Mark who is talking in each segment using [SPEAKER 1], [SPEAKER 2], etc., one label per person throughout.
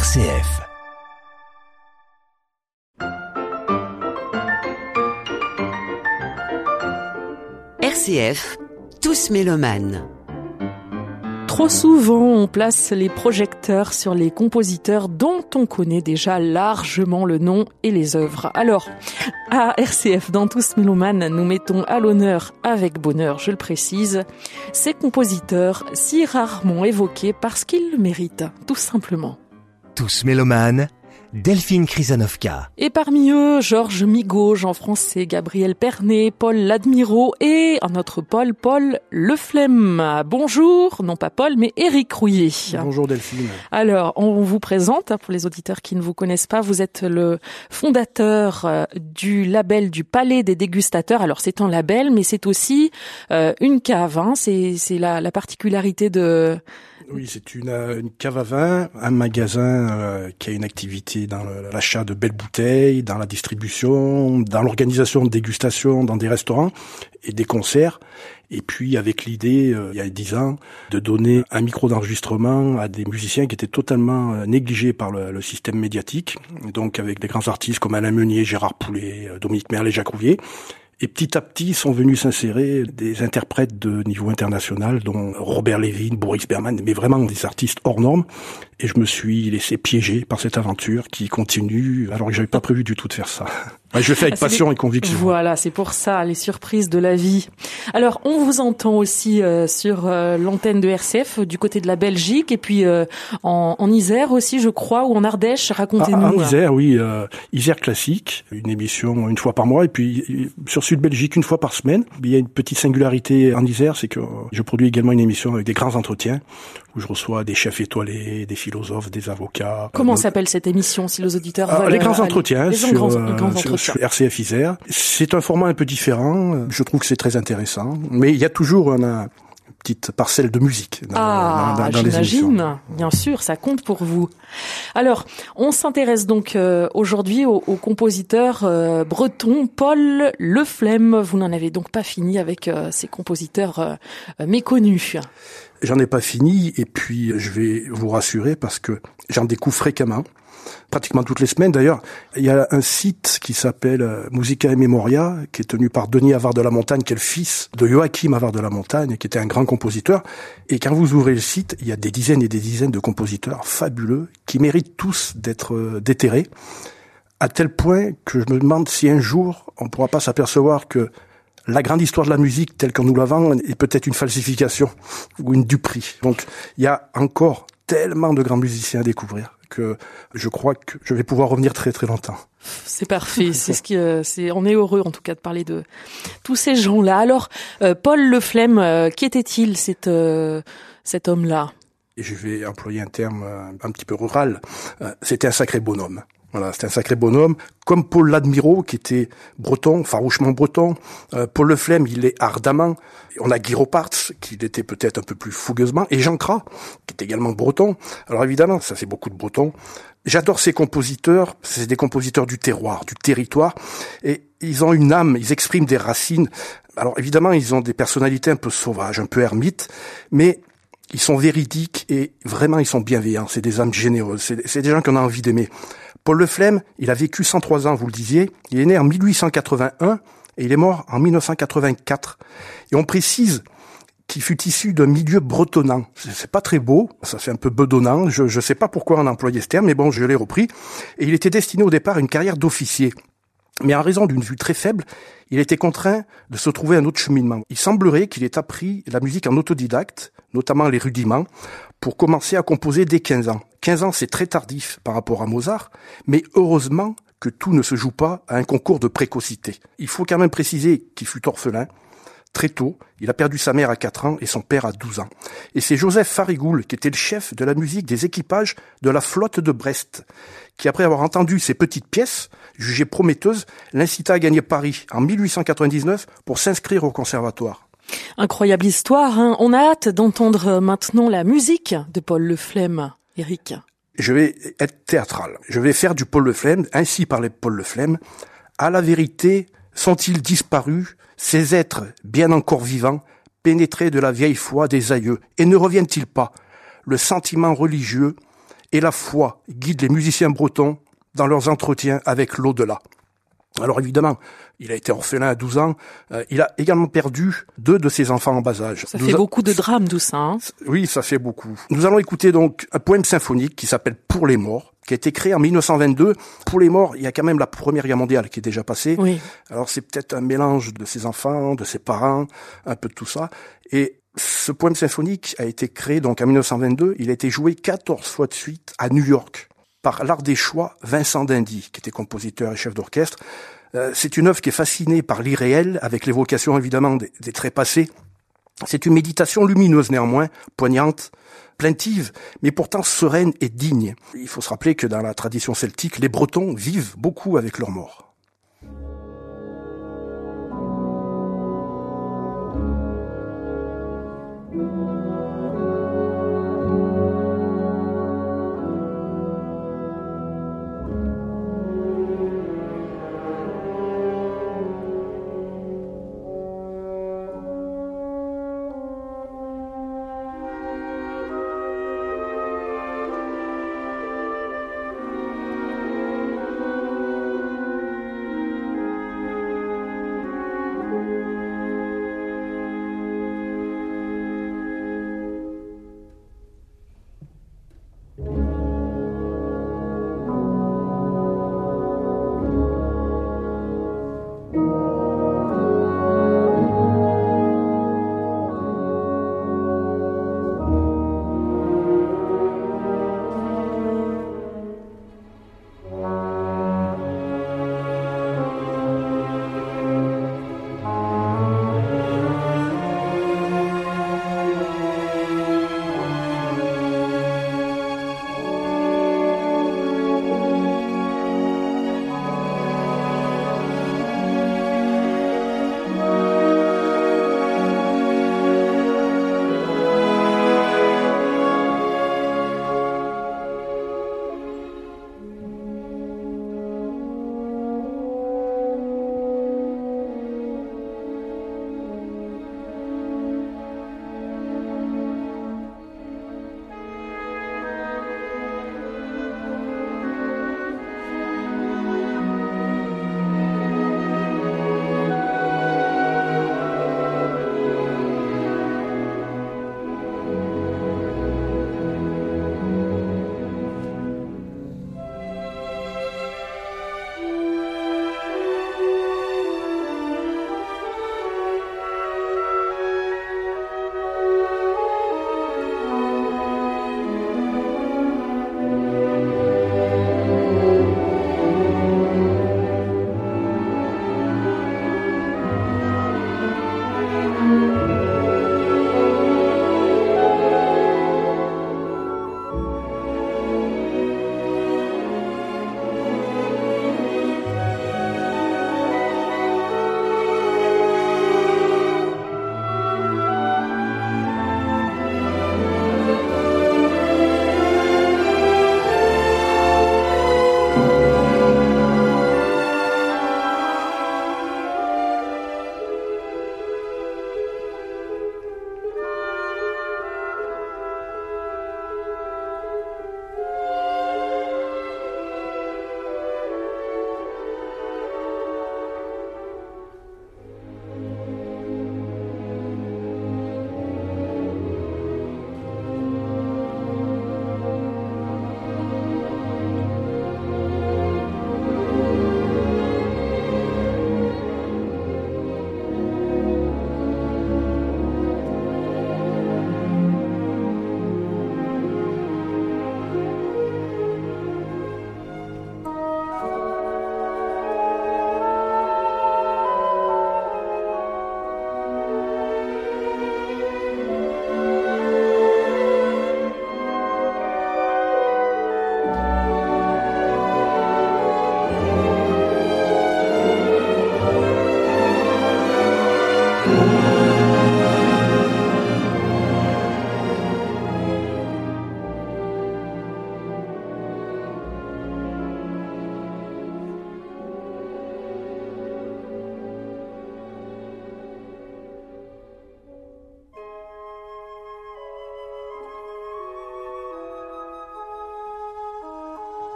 [SPEAKER 1] RCF.
[SPEAKER 2] RCF, tous mélomanes.
[SPEAKER 3] Trop souvent, on place les projecteurs sur les compositeurs dont on connaît déjà largement le nom et les œuvres. Alors, à RCF, dans Tous mélomanes, nous mettons à l'honneur, avec bonheur, je le précise, ces compositeurs si rarement évoqués parce qu'ils le méritent, tout simplement.
[SPEAKER 1] Tous mélomanes, Delphine Krizanovka.
[SPEAKER 3] Et parmi eux, Georges Migaud, Jean Français, Gabriel Pernet, Paul Ladmirault et un autre Paul Leflemme. Bonjour, non pas Paul, mais Éric Rouillet.
[SPEAKER 4] Bonjour Delphine.
[SPEAKER 3] Alors, on vous présente, pour les auditeurs qui ne vous connaissent pas, vous êtes le fondateur du label du Palais des Dégustateurs. Alors, c'est un label, mais c'est aussi une cave, hein. C'est la particularité de...
[SPEAKER 4] Oui, c'est une cave à vin, un magasin qui a une activité dans l'achat de belles bouteilles, dans la distribution, dans l'organisation de dégustations dans des restaurants et des concerts. Et puis avec l'idée, il y a 10 ans, de donner un micro d'enregistrement à des musiciens qui étaient totalement négligés par le système médiatique. Donc avec des grands artistes comme Alain Meunier, Gérard Poulet, Dominique Merle, Jacques Rouvier. Et petit à petit sont venus s'insérer des interprètes de niveau international, dont Robert Levin, Boris Berman, mais vraiment des artistes hors normes. Et je me suis laissé piéger par cette aventure qui continue, alors que j'avais pas prévu du tout de faire ça. Ouais, je le fais avec passion et conviction.
[SPEAKER 3] Voilà, c'est pour ça, les surprises de la vie. Alors, on vous entend aussi sur l'antenne de RCF, du côté de la Belgique, et puis en Isère aussi, je crois, ou en Ardèche. Racontez-nous.
[SPEAKER 4] En Isère, oui. Isère Classique, une émission une fois par mois, et puis sur Sud Belgique, une fois par semaine. Il y a une petite singularité en Isère, c'est que je produis également une émission avec des grands entretiens, où je reçois des chefs étoilés, des philosophes, des avocats.
[SPEAKER 3] Comment s'appelle cette émission, si les auditeurs veulent...
[SPEAKER 4] Les grands entretiens
[SPEAKER 3] sur
[SPEAKER 4] RCF Isère. C'est un format un peu différent. Je trouve que c'est très intéressant. Mais il y a toujours une petite parcelle de musique dans les émissions.
[SPEAKER 3] J'imagine. Bien sûr, ça compte pour vous. Alors, on s'intéresse donc aujourd'hui au compositeur breton Paul Leflemme. Vous n'en avez donc pas fini avec ces compositeurs méconnus.
[SPEAKER 4] J'en ai pas fini, et puis je vais vous rassurer parce que j'en découvre fréquemment, pratiquement toutes les semaines. D'ailleurs, il y a un site qui s'appelle Musica et Memoria, qui est tenu par Denis Havard de la Montagne, qui est le fils de Joachim Havard de la Montagne, qui était un grand compositeur. Et quand vous ouvrez le site, il y a des dizaines et des dizaines de compositeurs fabuleux qui méritent tous d'être déterrés, à tel point que je me demande si un jour on ne pourra pas s'apercevoir que la grande histoire de la musique telle qu'on nous la vend est peut-être une falsification ou une duperie. Donc il y a encore tellement de grands musiciens à découvrir que je crois que je vais pouvoir revenir très très longtemps.
[SPEAKER 3] C'est parfait, on est heureux en tout cas de parler de tous ces gens-là. Alors Paul Leflemme, qui était-il cet homme-là?
[SPEAKER 4] Et je vais employer un terme un petit peu rural. C'était un sacré bonhomme. Voilà, c'était un sacré bonhomme, comme Paul Ladmirault, qui était breton, farouchement breton. Paul Leflemme, il est ardemment. On a Guy Roparts, qui l'était peut-être un peu plus fougueusement, et Jean Cras, qui est également breton. Alors évidemment, ça fait beaucoup de bretons. J'adore ces compositeurs, c'est des compositeurs du terroir, du territoire, et ils ont une âme, ils expriment des racines. Alors évidemment, ils ont des personnalités un peu sauvages, un peu ermites, mais ils sont véridiques et vraiment ils sont bienveillants. C'est des âmes généreuses, c'est des gens qu'on a envie d'aimer. Paul Leflemme, il a vécu 103 ans, vous le disiez. Il est né en 1881 et il est mort en 1984. Et on précise qu'il fut issu d'un milieu bretonnant. C'est pas très beau, ça fait un peu bedonnant. Je sais pas pourquoi on a employé ce terme, mais bon, je l'ai repris. Et il était destiné au départ à une carrière d'officier. Mais en raison d'une vue très faible, il était contraint de se trouver un autre cheminement. Il semblerait qu'il ait appris la musique en autodidacte, notamment les rudiments, pour commencer à composer dès 15 ans. 15 ans, c'est très tardif par rapport à Mozart, mais heureusement que tout ne se joue pas à un concours de précocité. Il faut quand même préciser qu'il fut orphelin. Très tôt, il a perdu sa mère à 4 ans et son père à 12 ans. Et c'est Joseph Farigoul, qui était le chef de la musique des équipages de la flotte de Brest, qui après avoir entendu ces petites pièces, jugées prometteuses, l'incita à gagner Paris en 1899 pour s'inscrire au conservatoire.
[SPEAKER 3] Incroyable histoire, hein. On a hâte d'entendre maintenant la musique de Paul Leflemme, Éric.
[SPEAKER 4] Je vais être théâtral. Je vais faire du Paul Leflemme, ainsi parlait Paul Leflemme. À la vérité, sont-ils disparus, ces êtres bien encore vivants, pénétrés de la vieille foi des aïeux, et ne reviennent-ils pas? Le sentiment religieux et la foi guident les musiciens bretons dans leurs entretiens avec l'au-delà. Alors évidemment, il a été orphelin à 12 ans. Il a également perdu 2 de ses enfants en bas âge.
[SPEAKER 3] Ça fait beaucoup de drames, tout ça. Hein.
[SPEAKER 4] Oui, ça fait beaucoup. Nous allons écouter donc un poème symphonique qui s'appelle « Pour les morts », qui a été créé en 1922. Pour les morts, il y a quand même la Première Guerre mondiale qui est déjà passée.
[SPEAKER 3] Oui.
[SPEAKER 4] Alors c'est peut-être un mélange de ses enfants, de ses parents, un peu de tout ça. Et ce poème symphonique a été créé donc en 1922. Il a été joué 14 fois de suite à New York par l'Ardéchois Vincent d'Indy, qui était compositeur et chef d'orchestre. C'est une œuvre qui est fascinée par l'irréel, avec l'évocation évidemment des trépassés. C'est une méditation lumineuse néanmoins, poignante, plaintive, mais pourtant sereine et digne. Il faut se rappeler que dans la tradition celtique, les Bretons vivent beaucoup avec leurs morts.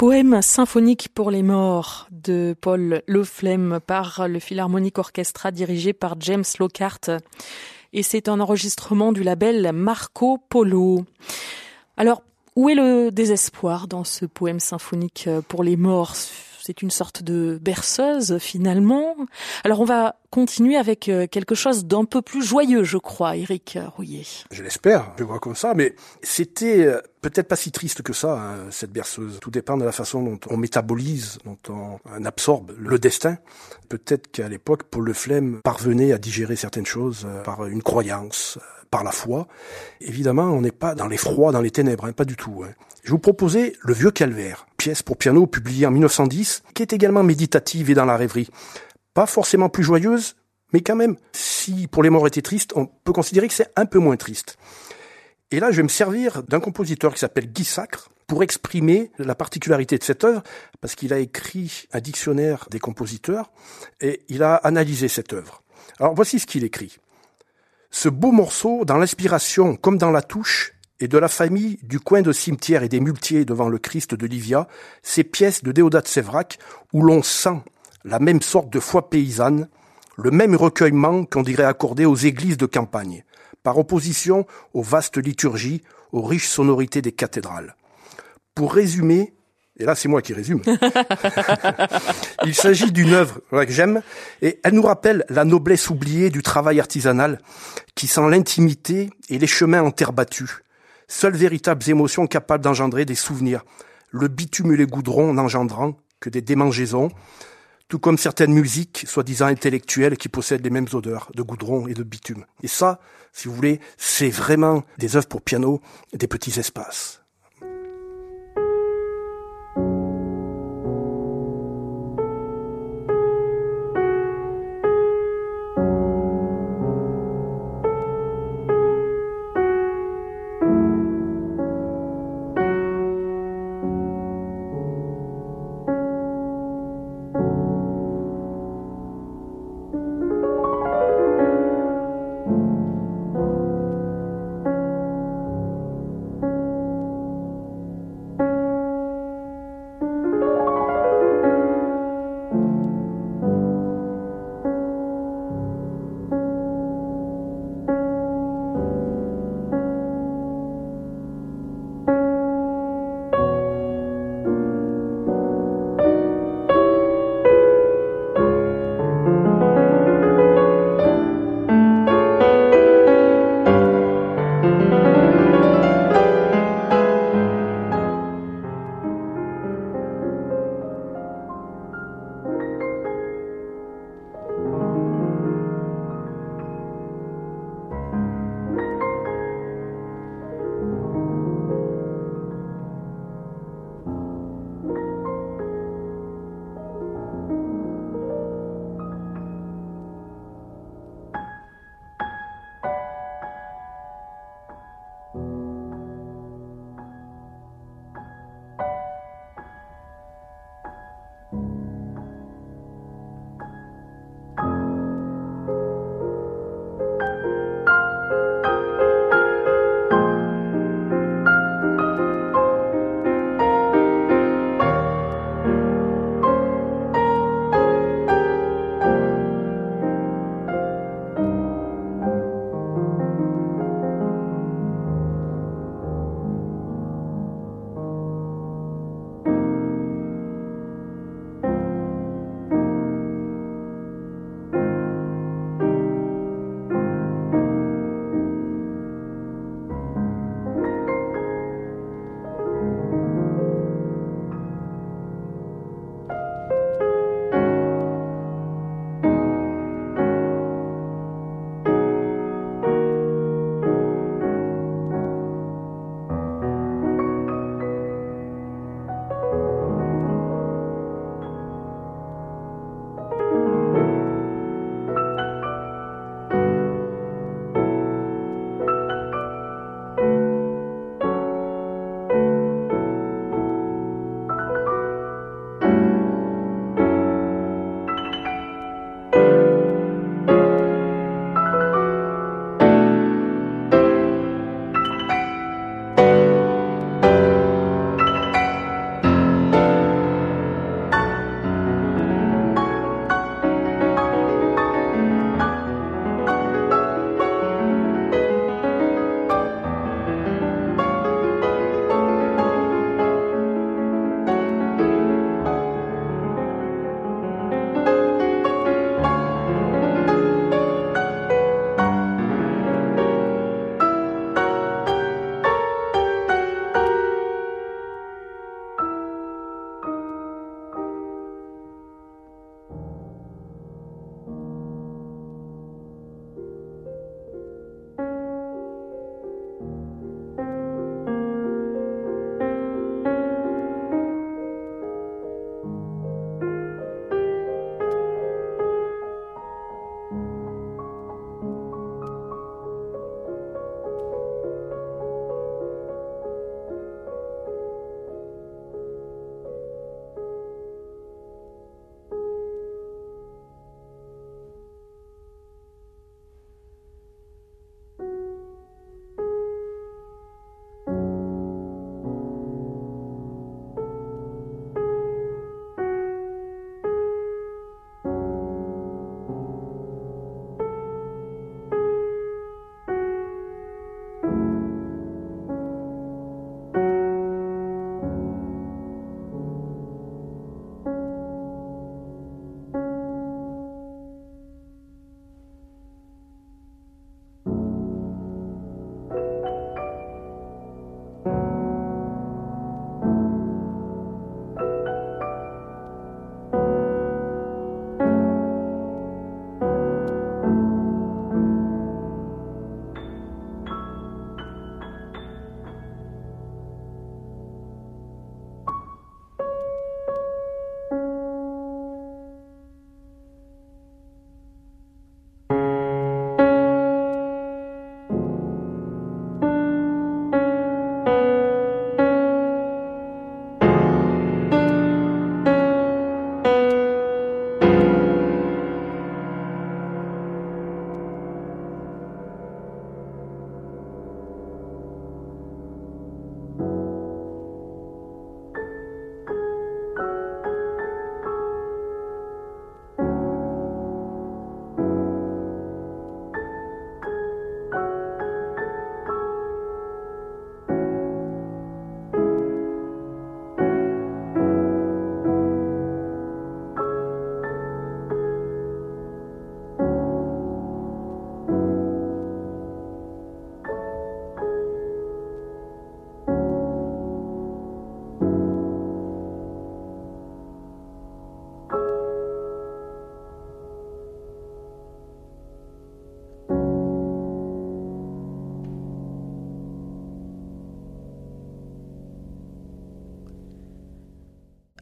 [SPEAKER 3] Poème symphonique pour les morts de Paul Loefflem par le Philharmonic Orchestra dirigé par James Lockhart. Et c'est un enregistrement du label Marco Polo. Alors, où est le désespoir dans ce poème symphonique pour les morts ? C'est une sorte de berceuse, finalement. Alors, on va continuer avec quelque chose d'un peu plus joyeux, je crois, Éric Rouillet.
[SPEAKER 4] Je l'espère, je vois comme ça, mais c'était peut-être pas si triste que ça, hein, cette berceuse. Tout dépend de la façon dont on métabolise, dont on absorbe le destin. Peut-être qu'à l'époque, Paul Loefflem parvenait à digérer certaines choses par une croyance, par la foi. Évidemment, on n'est pas dans l'effroi, dans les ténèbres, hein, pas du tout. Hein. Je vous proposais Le Vieux Calvaire, pièce pour piano publiée en 1910, qui est également méditative et dans la rêverie. Pas forcément plus joyeuse, mais quand même, si pour les morts étaient tristes, on peut considérer que c'est un peu moins triste. Et là, je vais me servir d'un compositeur qui s'appelle Guy Sacre pour exprimer la particularité de cette œuvre, parce qu'il a écrit un dictionnaire des compositeurs et il a analysé cette œuvre. Alors voici ce qu'il écrit. Ce beau morceau, dans l'inspiration comme dans la touche, et de la famille du coin de cimetière et des muletiers devant le Christ de Livia, ces pièces de Déodat Séverac où l'on sent la même sorte de foi paysanne, le même recueillement qu'on dirait accorder aux églises de campagne, par opposition aux vastes liturgies, aux riches sonorités des cathédrales. Pour résumer, et là c'est moi qui résume, il s'agit d'une œuvre que j'aime, et elle nous rappelle la noblesse oubliée du travail artisanal, qui sent l'intimité et les chemins en terre battue. Seules véritables émotions capables d'engendrer des souvenirs, le bitume et les goudrons n'engendrant que des démangeaisons, tout comme certaines musiques soi-disant intellectuelles qui possèdent les mêmes odeurs de goudron et de bitume. Et ça, si vous voulez, c'est vraiment des œuvres pour piano, des petits espaces.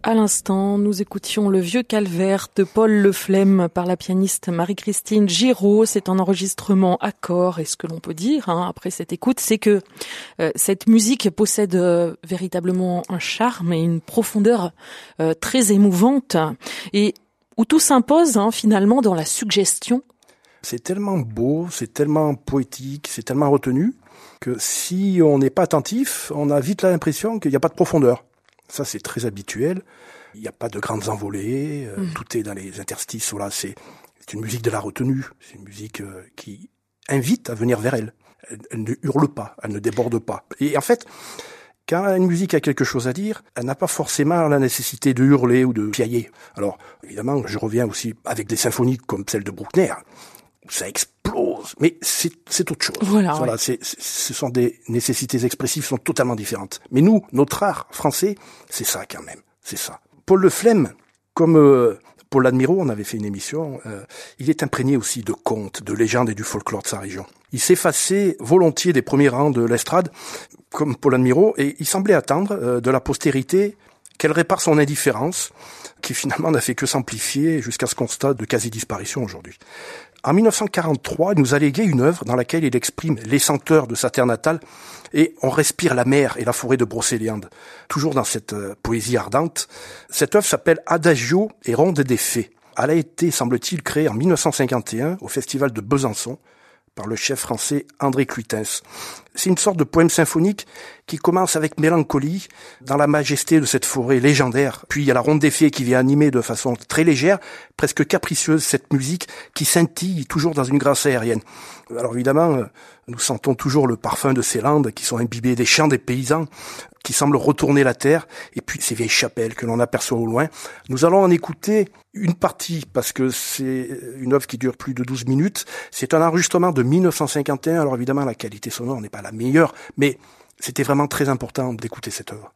[SPEAKER 3] À l'instant, nous écoutions Le Vieux Calvaire de Paul Leflemme par la pianiste Marie-Christine Giraud. C'est un enregistrement à corps, et ce que l'on peut dire après cette écoute, c'est que cette musique possède véritablement un charme et une profondeur très émouvante, et où tout s'impose finalement dans la suggestion.
[SPEAKER 4] C'est tellement beau, c'est tellement poétique, c'est tellement retenu, que si on n'est pas attentif, on a vite l'impression qu'il n'y a pas de profondeur. Ça, c'est très habituel. Il n'y a pas de grandes envolées. Tout est dans les interstices. Voilà, c'est une musique de la retenue. C'est une musique qui invite à venir vers elle. Elle ne hurle pas, elle ne déborde pas. Et en fait, quand une musique a quelque chose à dire, elle n'a pas forcément la nécessité de hurler ou de piailler. Alors, évidemment, je reviens aussi avec des symphonies comme celle de Bruckner, où ça explose, mais c'est autre chose.
[SPEAKER 3] Voilà, ouais.
[SPEAKER 4] Ce sont des nécessités expressives sont totalement différentes. Mais nous, notre art français, c'est ça quand même, c'est ça. Paul Leflemme, comme Paul Ladmirault, on avait fait une émission, il est imprégné aussi de contes, de légendes et du folklore de sa région. Il s'effaçait volontiers des premiers rangs de l'estrade, comme Paul Ladmirault, et il semblait attendre de la postérité qu'elle répare son indifférence, qui finalement n'a fait que s'amplifier jusqu'à ce constat de quasi-disparition aujourd'hui. En 1943, il nous a légué une œuvre dans laquelle il exprime les senteurs de sa terre natale et on respire la mer et la forêt de Brocéliande. Toujours dans cette poésie ardente, cette œuvre s'appelle Adagio et Ronde des Fées. Elle a été, semble-t-il, créée en 1951 au festival de Besançon par le chef français André Cluitens. C'est une sorte de poème symphonique qui commence avec mélancolie dans la majesté de cette forêt légendaire. Puis il y a la ronde des fées qui vient animer de façon très légère, presque capricieuse, cette musique qui scintille toujours dans une grâce aérienne. Alors évidemment, nous sentons toujours le parfum de ces landes qui sont imbibées des chants des paysans qui semblent retourner la terre, et puis ces vieilles chapelles que l'on aperçoit au loin. Nous allons en écouter une partie, parce que c'est une œuvre qui dure plus de 12 minutes. C'est un enregistrement de 1951, alors évidemment la qualité sonore n'est pas la meilleure, mais c'était vraiment très important d'écouter cette œuvre.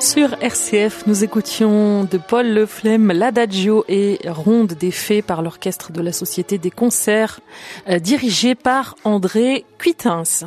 [SPEAKER 3] Sur RCF, nous écoutions de Paul Leflem l'Adagio et Ronde des Fées par l'orchestre de la Société des Concerts, dirigé par André Cuitens.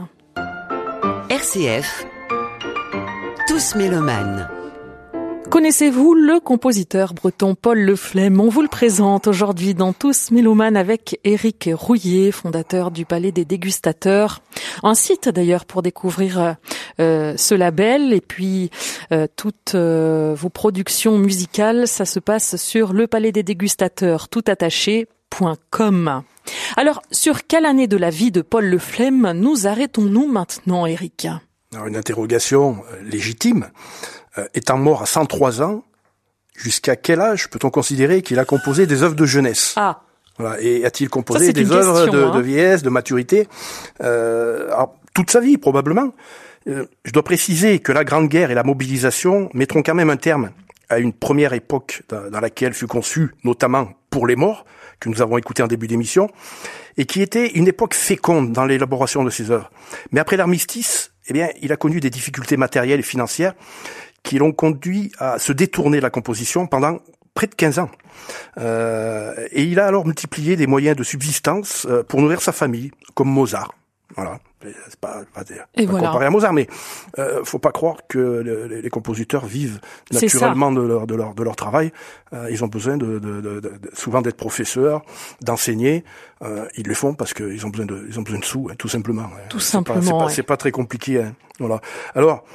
[SPEAKER 2] RCF, tous mélomanes.
[SPEAKER 3] Connaissez-vous le compositeur breton Paul Leflem? On vous le présente aujourd'hui dans Tous Mélomanes avec Éric Rouillet, fondateur du Palais des Dégustateurs. Un site d'ailleurs pour découvrir ce label et puis toutes vos productions musicales, ça se passe sur le Palais des Dégustateurs toutattaché.com. Alors, sur quelle année de la vie de Paul Leflem nous arrêtons-nous maintenant, Éric?
[SPEAKER 4] Alors, une interrogation légitime. Étant mort à 103 ans, jusqu'à quel âge peut-on considérer qu'il a composé des œuvres de jeunesse?
[SPEAKER 3] Ah.
[SPEAKER 4] Voilà. Et a-t-il composé des œuvres de vieillesse, de maturité? Alors, toute sa vie, probablement. Je dois préciser que la Grande Guerre et la mobilisation mettront quand même un terme à une première époque dans laquelle fut conçue, notamment pour les morts, que nous avons écouté en début d'émission, et qui était une époque féconde dans l'élaboration de ses œuvres. Mais après l'armistice, eh bien, il a connu des difficultés matérielles et financières qui l'ont conduit à se détourner de la composition pendant près de 15 ans. Et il a alors multiplié des moyens de subsistance pour nourrir sa famille, comme Mozart. Voilà. C'est pas comparé à Mozart, mais faut pas croire que les compositeurs vivent naturellement de leur travail. Ils ont besoin souvent d'être professeurs, d'enseigner. Ils le font parce qu'ils ont besoin de sous, tout simplement.
[SPEAKER 3] Tout simplement.
[SPEAKER 4] C'est pas très compliqué. Hein. Voilà. Alors,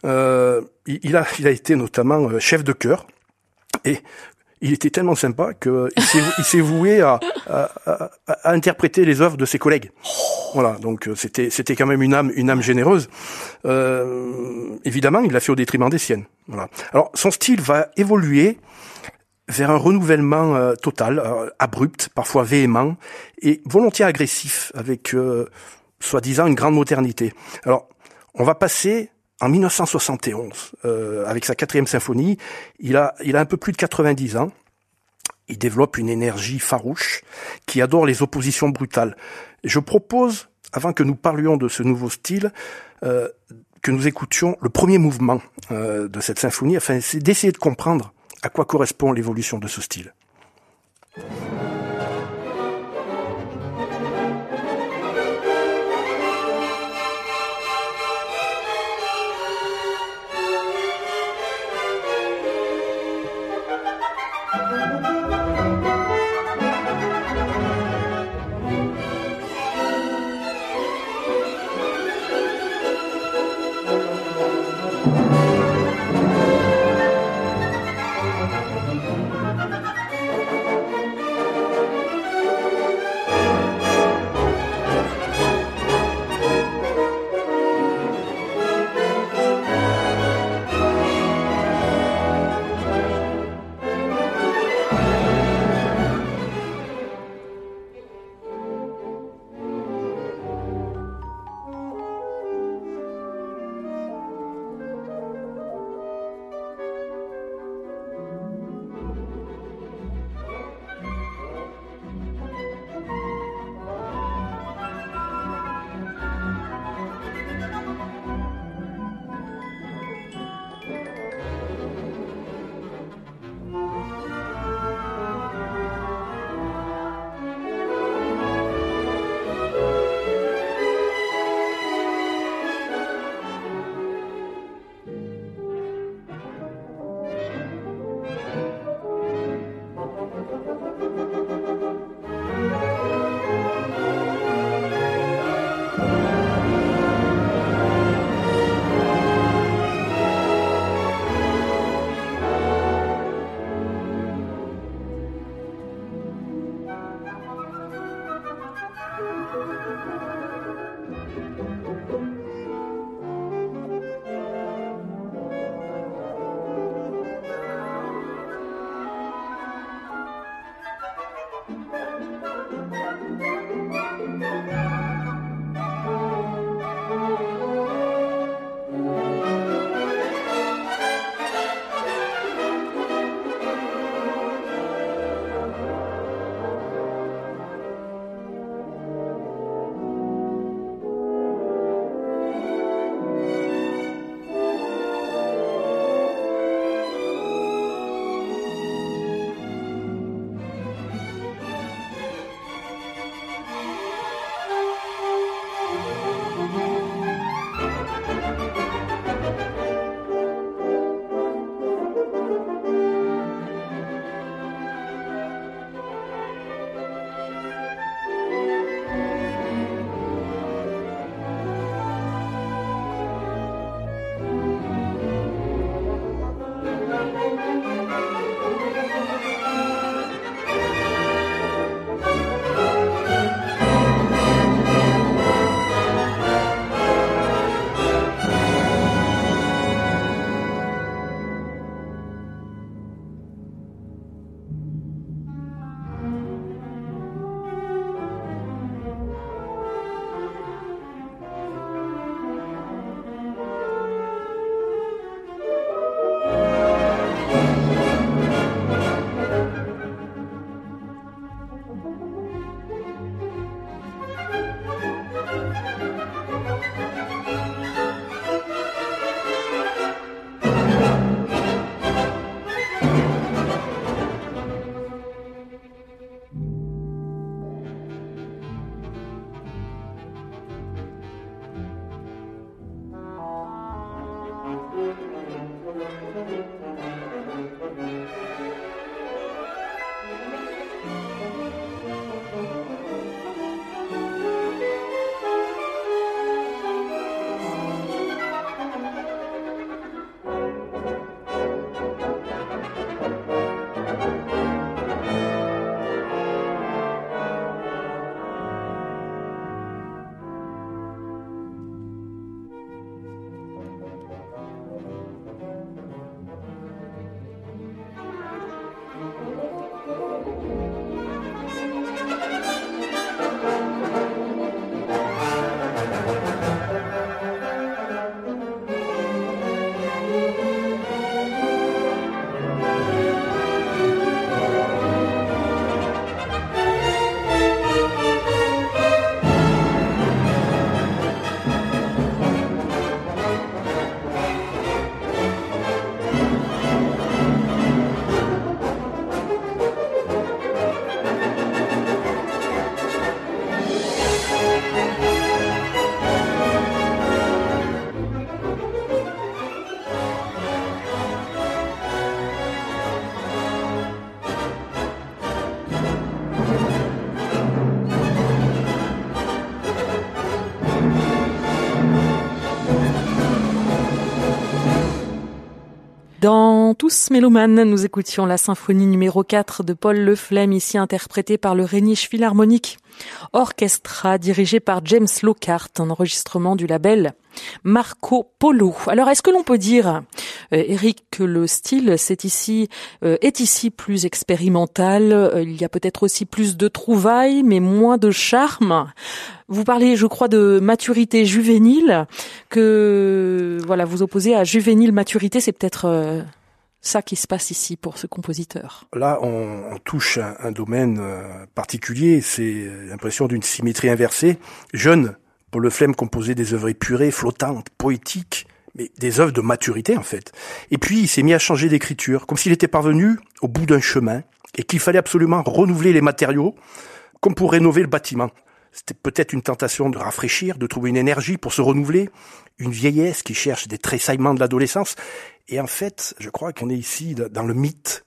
[SPEAKER 4] il a été notamment chef de chœur et il était tellement sympa que il s'est voué à interpréter les œuvres de ses collègues. Voilà, donc c'était quand même une âme généreuse. Évidemment, il l'a fait au détriment des siennes. Voilà. Alors, son style va évoluer vers un renouvellement total, abrupt, parfois véhément et volontiers agressif, avec soi-disant une grande modernité. Alors, on va passer en 1971, avec sa 4e symphonie, il a un peu plus de 90 ans. Il développe une énergie farouche qui adore les oppositions brutales. Je propose, avant que nous parlions de ce nouveau style, que nous écoutions le premier mouvement de cette symphonie, afin d'essayer de comprendre à quoi correspond l'évolution de ce style.
[SPEAKER 3] Dans Tous mélomanes, nous écoutions la symphonie numéro 4 de Paul Le Flem, ici interprétée par le Rheinische Philharmonic Orchestra, dirigé par James Lockhart, un enregistrement du label Marco Polo. Alors, est-ce que l'on peut dire, Eric, que le style est ici plus expérimental, il y a peut-être aussi plus de trouvailles, mais moins de charme? Vous parlez, je crois, de maturité juvénile, que voilà, vous opposez à juvénile maturité, c'est peut-être ça qui se passe ici pour ce compositeur.
[SPEAKER 4] Là, on touche un domaine particulier, c'est l'impression d'une symétrie inversée. Jeune, Paul Le Flem composait des œuvres épurées, flottantes, poétiques, mais des œuvres de maturité en fait. Et puis il s'est mis à changer d'écriture, comme s'il était parvenu au bout d'un chemin et qu'il fallait absolument renouveler les matériaux, comme pour rénover le bâtiment. C'était peut-être une tentation de rafraîchir, de trouver une énergie pour se renouveler, une vieillesse qui cherche des tressaillements de l'adolescence. Et en fait, je crois qu'on est ici dans le mythe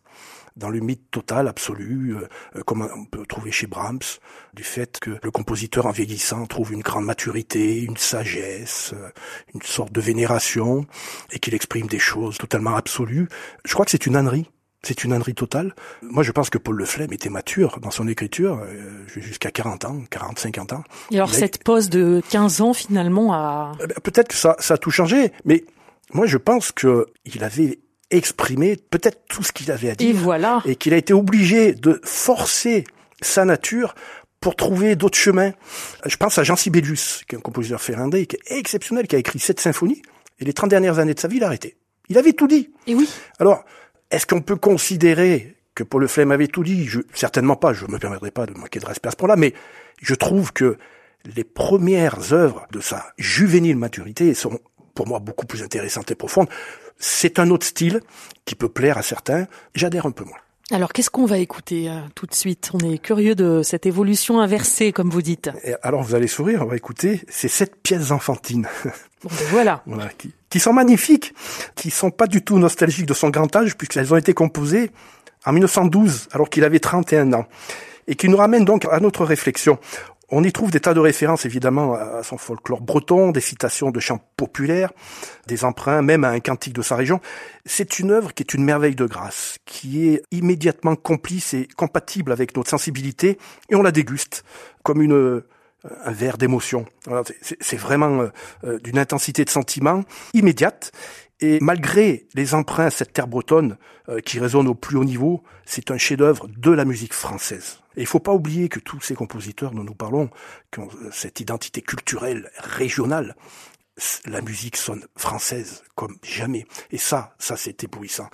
[SPEAKER 4] total, absolu, comme on peut trouver chez Brahms, du fait que le compositeur en vieillissant trouve une grande maturité, une sagesse, une sorte de vénération, et qu'il exprime des choses totalement absolues. Je crois que c'est une ânerie. C'est une ânerie totale. Moi, je pense que Paul Le Flem était mature dans son écriture jusqu'à 40 ans, 40, 50 ans.
[SPEAKER 3] Et alors, cette pause de 15 ans, finalement, a...
[SPEAKER 4] Peut-être que ça a tout changé, mais moi, je pense qu'il avait exprimé peut-être tout ce qu'il avait à dire.
[SPEAKER 3] Et voilà.
[SPEAKER 4] Et qu'il a été obligé de forcer sa nature pour trouver d'autres chemins. Je pense à Jean Sibelius, qui est un compositeur finlandais, qui est exceptionnel, qui a écrit 7 symphonies, et les 30 dernières années de sa vie, il a arrêté. Il avait tout dit.
[SPEAKER 3] Et oui.
[SPEAKER 4] Alors, est-ce qu'on peut considérer que Paul Le Flem avait tout dit? Certainement pas, je me permettrai pas de manquer de respect à ce point-là, mais je trouve que les premières œuvres de sa juvénile maturité sont, pour moi, beaucoup plus intéressantes et profondes. C'est un autre style qui peut plaire à certains, j'adhère un peu moins.
[SPEAKER 3] Alors, qu'est-ce qu'on va écouter tout de suite? On est curieux de cette évolution inversée, comme vous dites.
[SPEAKER 4] Et alors, vous allez sourire, on va écouter ces 7 pièces enfantines.
[SPEAKER 3] Bon, ben voilà.
[SPEAKER 4] Voilà, qui sont magnifiques, qui sont pas du tout nostalgiques de son grand âge, puisqu'elles ont été composées en 1912, alors qu'il avait 31 ans. Et qui nous ramènent donc à notre réflexion. On y trouve des tas de références, évidemment, à son folklore breton, des citations de chants populaires, des emprunts, même à un cantique de sa région. C'est une œuvre qui est une merveille de grâce, qui est immédiatement complice et compatible avec notre sensibilité, et on la déguste comme un verre d'émotion. Voilà, c'est vraiment d'une intensité de sentiment immédiate. Et malgré les emprunts à cette terre bretonne qui résonne au plus haut niveau, c'est un chef-d'œuvre de la musique française. Et il faut pas oublier que tous ces compositeurs dont nous parlons, qui ont cette identité culturelle régionale, la musique sonne française comme jamais. Et ça c'est éblouissant.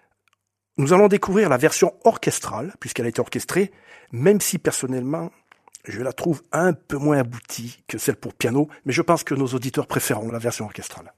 [SPEAKER 4] Nous allons découvrir la version orchestrale, puisqu'elle a été orchestrée, même si personnellement, je la trouve un peu moins aboutie que celle pour piano, mais je pense que nos auditeurs préféreront la version orchestrale.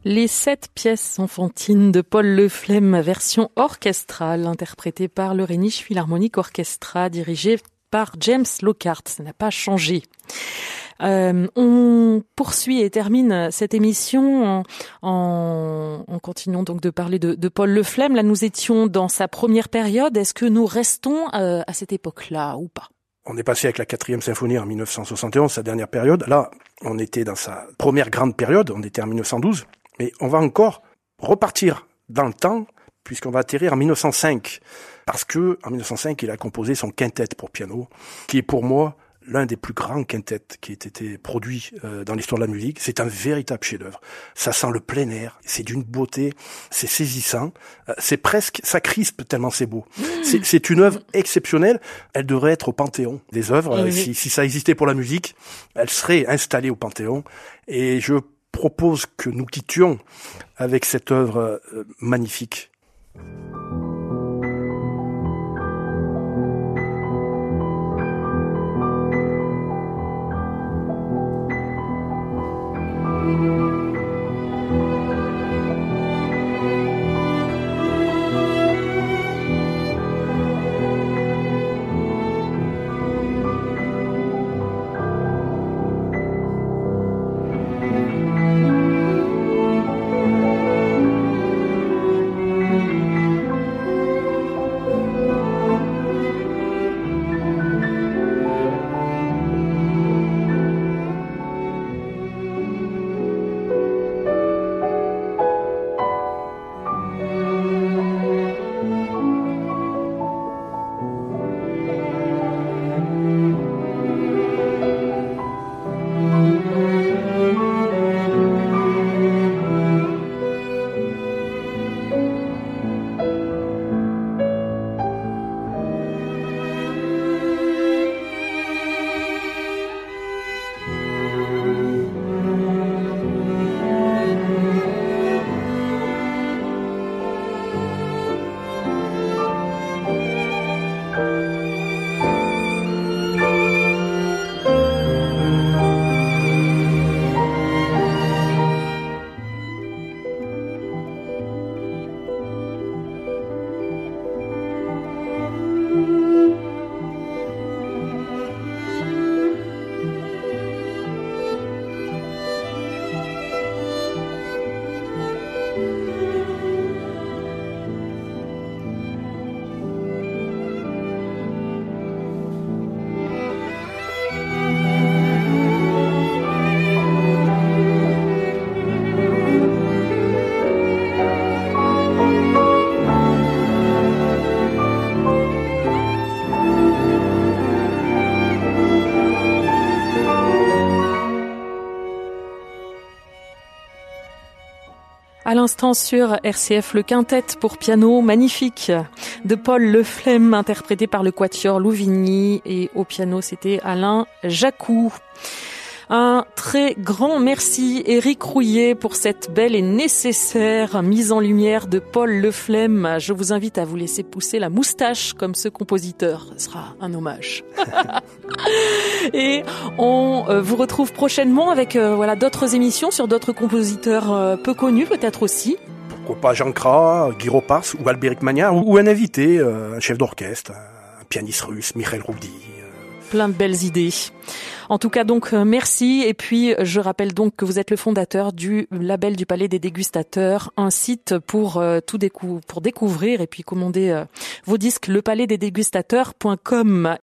[SPEAKER 3] Les 7 pièces enfantines de Paul Leflemme, version orchestrale, interprétée par le Rheinische Philharmonic Orchestra, dirigé par James Lockhart. Ça n'a pas changé. On poursuit et termine cette émission en continuant donc de parler de Paul Leflemme. Là, nous étions dans sa première période. Est-ce que nous restons à cette époque-là ou pas?
[SPEAKER 4] On est passé avec la 4e symphonie en 1971, sa dernière période. Là, on était dans sa première grande période, on était en 1912. Mais on va encore repartir dans le temps, puisqu'on va atterrir en 1905. Parce que, en 1905, il a composé son quintet pour piano, qui est pour moi l'un des plus grands quintets qui ait été produit dans l'histoire de la musique. C'est un véritable chef-d'œuvre. Ça sent le plein air, c'est d'une beauté, c'est saisissant, c'est presque, ça crispe tellement c'est beau. C'est une œuvre exceptionnelle. Elle devrait être au Panthéon des œuvres. Si ça existait pour la musique, elle serait installée au Panthéon. Et je propose que nous quittions avec cette œuvre magnifique.
[SPEAKER 3] À l'instant sur RCF, le quintet pour piano magnifique de Paul Leflemme, interprété par le Quatuor Louvigny, et au piano c'était Alain Jacou. Un très grand merci Éric Rouillet pour cette belle et nécessaire mise en lumière de Paul Leflemme. Je vous invite à vous laisser pousser la moustache comme ce compositeur. Ce sera un hommage. Et on vous retrouve prochainement avec d'autres émissions sur d'autres compositeurs peu connus peut-être aussi.
[SPEAKER 4] Pourquoi pas Jean Cras, Guy Ropars ou Albéric Magnard ou un invité, un chef d'orchestre, un pianiste russe, Mikhail Roudi.
[SPEAKER 3] Plein de belles idées. En tout cas, donc, merci. Et puis, je rappelle donc que vous êtes le fondateur du label du Palais des Dégustateurs, un site pour pour découvrir et puis commander vos disques, lepalaisdesdegustateurs.com.